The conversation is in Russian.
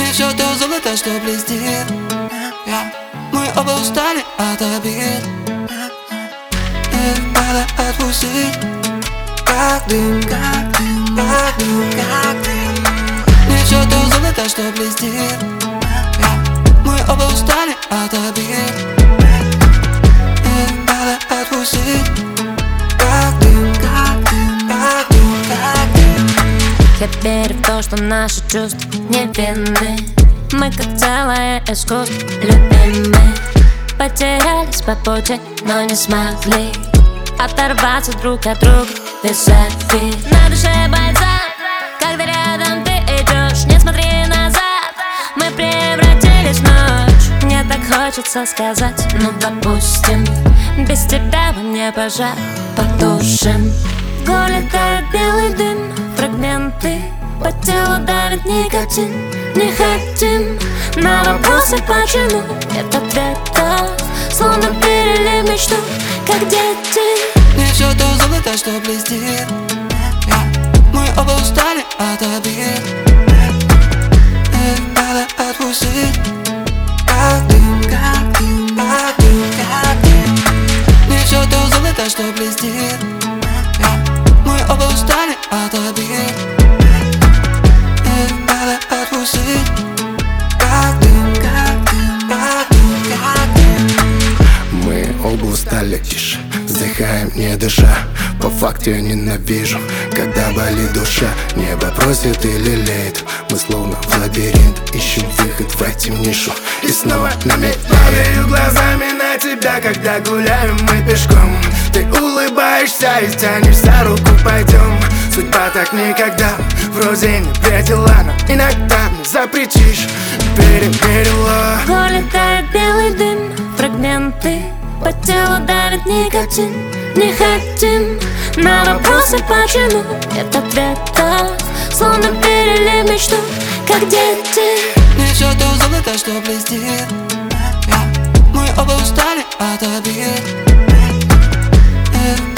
Не все то золото, что блестит. Мы оба устали от обид. Их надо отпустить, как дым, как дым, как дым, как дым. Не все то золото, что блестит. Мы оба устали от обид. Их надо отпустить, как дым, как дым, как дым, как дым. Я верю в то, что наши чувства невинны. Мы как целое искусство, любимые. Потерялись по пути, но не смогли оторваться друг от друга. Визави. На душе бальзам, когда рядом ты идешь. Не смотри назад, мы превратились в ночь. Мне так хочется сказать, ну допустим, без тебя во мне пожар потушим. В горле тает белый дым, фрагменты по телу давит никотин. Не хотим на вопросы почему нет ответа, словно перелив мечту, как дети. Не все то золото, что блестит. Мы оба устали от обид. Их надо отпустить, как дым, как дым, как дым, как дым. Не все то золото, что блестит. Мы оба устали от обид. Их надо отпустить, как дым, как дым, как дым, как дым. Мы оба устали, тише, вздыхаем, не дыша. По факту я ненавижу, когда болит душа. Небо просит и лелеет. Мы словно в лабиринт ищем выход в эту нишу. И снова намек. Падаю глазами на тебя, когда гуляем мы пешком. Ты улыбаешься и тянешь за руку, пойдем. Судьба так никогда вроде не предела, но иногда мне запретишь. Переверила. В горле тает белый дым, фрагменты по телу давит никотин. Не хотим на вопросы почему нет ответа, словно перелив мечту, как дети. Не все то золото, что блестит. Мы оба устали от обид. Их